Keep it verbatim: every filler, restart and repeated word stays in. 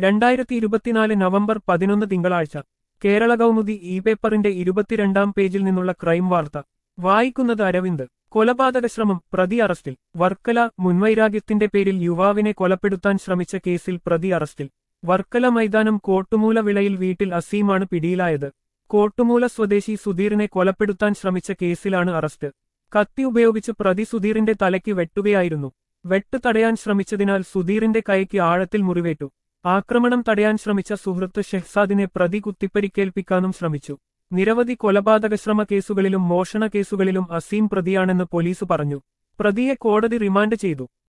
രണ്ടായിരത്തി ഇരുപത്തിനാല് നവംബർ പതിനൊന്ന് തിങ്കളാഴ്ച കേരള കൗമുദി ഇ പേപ്പറിന്റെ ഇരുപത്തിരണ്ടാം പേജിൽ നിന്നുള്ള ക്രൈം വാർത്ത വായിക്കുന്നത് അരവിന്ദ്. കൊലപാതക ശ്രമം, പ്രതി അറസ്റ്റിൽ. വർക്കല. മുൻവൈരാഗ്യത്തിന്റെ പേരിൽ യുവാവിനെ കൊലപ്പെടുത്താൻ ശ്രമിച്ച കേസിൽ പ്രതി അറസ്റ്റിൽ. വർക്കല മൈതാനം കോട്ടുമൂല വിളയിൽ വീട്ടിൽ അസീമാണ് പിടിയിലായത്. കോട്ടുമൂല സ്വദേശി സുധീറിനെ കൊലപ്പെടുത്താൻ ശ്രമിച്ച കേസിലാണ് അറസ്റ്റ്. കത്തി ഉപയോഗിച്ച് പ്രതി സുധീറിന്റെ തലയ്ക്ക് വെട്ടുകയായിരുന്നു. വെട്ട് തടയാൻ ശ്രമിച്ചതിനാൽ സുധീറിന്റെ കൈക്ക് ആഴത്തിൽ മുറിവേറ്റു. ആക്രമണം തടയാൻ ശ്രമിച്ച സുഹൃത്ത് ഷെഹ്സാദിനെ പ്രതി കുത്തിപ്പരിക്കേൽപ്പിക്കാനും ശ്രമിച്ചു. നിരവധി കൊലപാതകശ്രമ കേസുകളിലും മോഷണ കേസുകളിലും അസീം പ്രതിയാണെന്ന് പോലീസ് പറഞ്ഞു. പ്രതിയെ കോടതി റിമാൻഡ് ചെയ്തു.